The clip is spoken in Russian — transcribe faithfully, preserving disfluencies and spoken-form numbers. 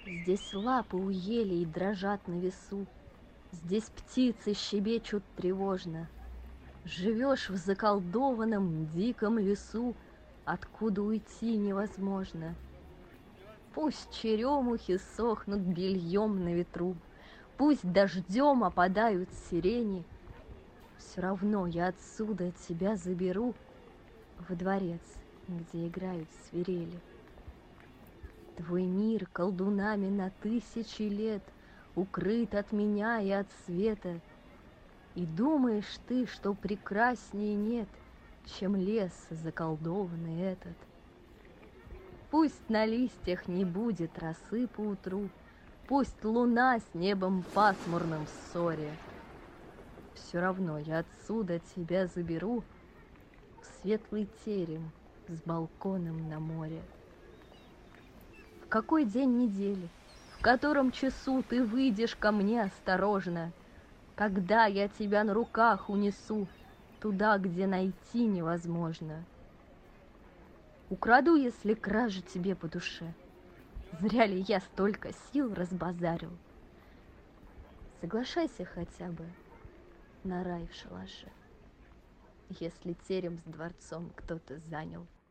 Здесь лапы у елей дрожат на весу, здесь птицы щебечут тревожно. Живешь в заколдованном диком лесу, откуда уйти невозможно. Пусть черемухи сохнут бельем на ветру, пусть дождем опадают сирени, все равно я отсюда тебя заберу во дворец, где играют свирели. Твой мир колдунами на тысячи лет укрыт от меня и от света, и думаешь ты, что прекраснее нет, чем лес заколдованный этот. Пусть на листьях не будет росы поутру, пусть луна с небом пасмурным в ссоре, все равно я отсюда тебя заберу в светлый терем с балконом на море. В какой день недели, в котором часу ты выйдешь ко мне осторожно, когда я тебя на руках унесу туда, где найти невозможно? Украду, если кража тебе по душе. Зря ли я столько сил разбазарил? Соглашайся хотя бы на рай в шалаше, если терем с дворцом кто-то занял.